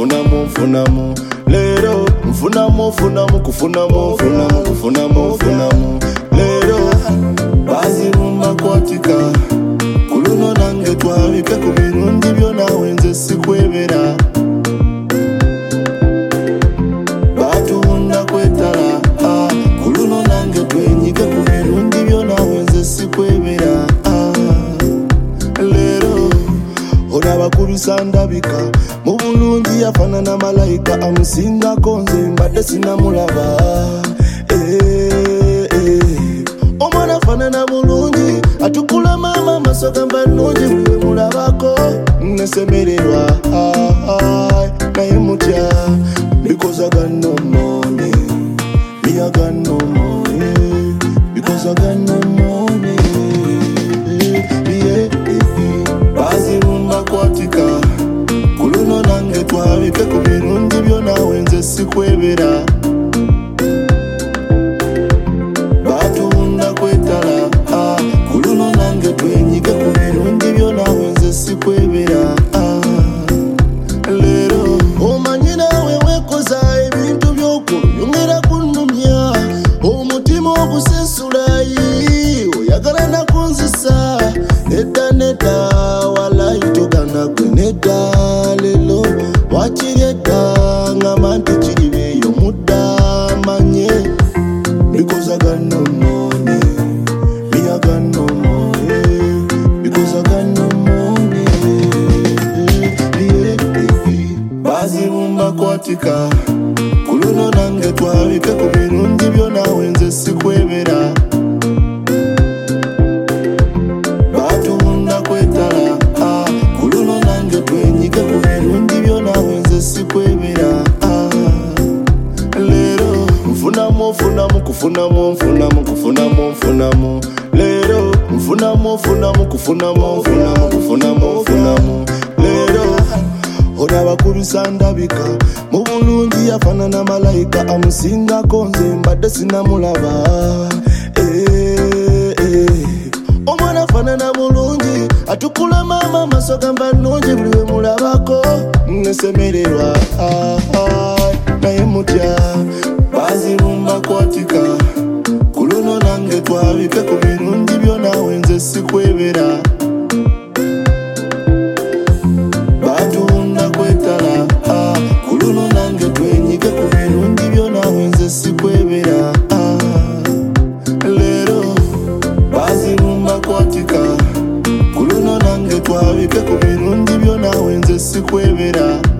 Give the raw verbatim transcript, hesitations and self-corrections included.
kufunamu mfunamu lero mfunamu mfunamu kufunamu mfunamu kufunamu mfunamu lero bazi rumba kwatika kuluno nange twabike ku birundi byona wenze sikwebera batunda kwetala ah, kuluno nange twenyike ku birundi byona wenze sikwebera ah, lero olaba kubisandabika mu bulungi yafanana malayika amusinga konze mbadde sinamulaba eh, eh. Omwana fanana bulungi atukula mama masoga mbanungi bwe mulabako nesemererwa naye mutya because I got no money me I got no money because I got no money yeah, yeah. Bazi rumba kwatika kuluno nange twabike ku birundi byona wenze sikwebera batunda kwetala ah, kuluno nange twenyike ku birundi byona wenze sikwebera ah, lero omanyi nawe wekoza ebintu by'okuyongera kunnumya omutima ogusensulayi oyagala nakunzisa nedda nedda walayi togana gwe nedda lelo wakiri edda ngamba nti kiri beeyo mudda manye because I got no money me I got no money because I got no money yeah, yeah. Bazi rumba kwatika kuluno nange twabike ku birundi byona wenze sikwebera batunda kwetala ah, kuluno nange twenyike ku birundi byona wenze sikwebera ah, lero mfunamu mfunamu kufunamu mfunamu kufunamu mfunamu lero mfunamu mfunamu kufunamu mfunamu kufunamu mfunamu lero olaba kubisandabika mu bulungi yafanana malayika amusinga konze mbadde sinamulaba eh, eh. Omwana fanana bulungi atukula mama masoga mbanungi buli we mulabako nesemererwa ah, ah, naye mutya bazi rumba kwatika kuluno nange twabike ku birundi byona wenze sikwebera batunda kwetala ah, kuluno nange twenyike ku birundi byona wenze sikwebera ah, lero bazi rumba kwatika kuluno nange twabike ku birundi byona wenze sikwebera